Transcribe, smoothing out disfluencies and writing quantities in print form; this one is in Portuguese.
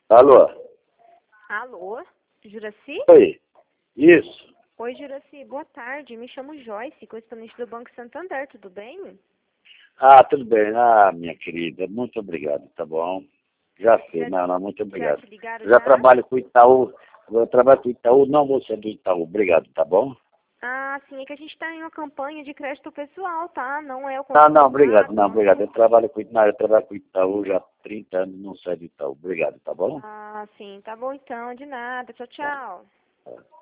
Alô? Alô? Juraci? Oi. Isso. Oi, Juraci. Boa tarde. Me chamo Joyce, correspondente do Banco Santander. Tudo bem? Ah, tudo bem. Ah, minha querida, muito obrigado, tá bom? Já sei, Já, não, muito já obrigado. te ligaram Eu já já? trabalho com o Itaú, eu trabalho com o Itaú, não você é do Itaú. Obrigado, tá bom? Ah, sim. É que a gente está em uma campanha de crédito pessoal, tá? Não é o Ah, não, obrigado, consignado. não, obrigado. Eu trabalho com o Itaú já há 30 anos, não saio do Itaú. Obrigado, tá bom? Ah, sim. Tá bom então. De nada. Tchau, tchau. Tá.